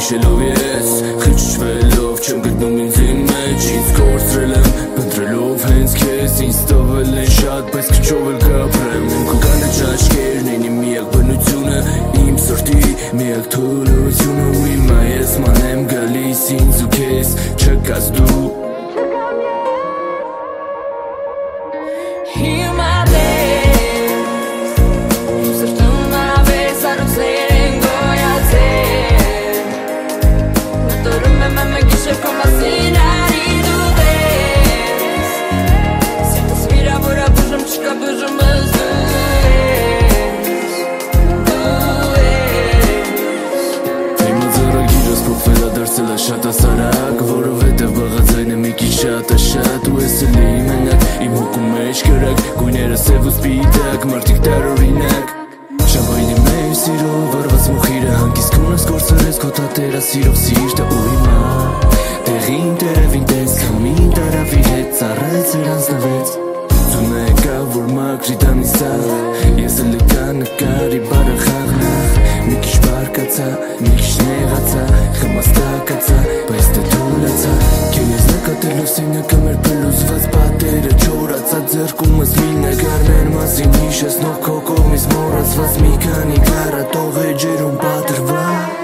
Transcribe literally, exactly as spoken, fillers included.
հիշելով ես խիչվելով չեմ գտնում ինձ իմ մեջ ինձ կորցրել եմ փնտրելով հենց քեզ ինձ տվել են շատ բայց քչով էլ կապրեմ քո կանաչ աչքերն են իմ միակ բնությունը իմ սրտի միակ թուլությունը ու հիմա ես մանեմ գալիս ինձ ու քեզ չկաս դու Հիմա դες Իմ սրտում ավես արուցներ են գոյացել Մտորում եմ ամեն գիշեր քո մասին արի դու դες Սիրտս վիրավորա բուժում չկա բուժում ես դու ես Հիմա ձեռագիրս փոխվել է դարձել է շատ ասարակ Որովհետև բաղաձայնը մի քիչ շատ է շատ ու ես էլ էի մենակ Իմ հոգու մեջ կրակ գույները սև ու սպիտակ մարդիկ տարօրինակ Շաբայնի մեր սիրով վառված մոխիրը հանգիստ քունս կորցրես քո տատերա սիրով սիրտը ու հիմա Տեղին տերևին տես քամին տարավ իր հետ ծառայեց էր անձնվեց Ձուն եկա որ մաքրի տանիսա ես էլ եկա նկարի բարը խաղնախ Մի քիչ բարկացա, մի քիչ նեղացա, խմաստակացա, բայց դե թուլացա Քեզ նկատելով սենյակը մեր փլուզված պատերը չորացա ձեռքումս մի նկարներ մասին հիշեցնող քո կողմից մոռացված մի քանի կարատող էջերում պատրված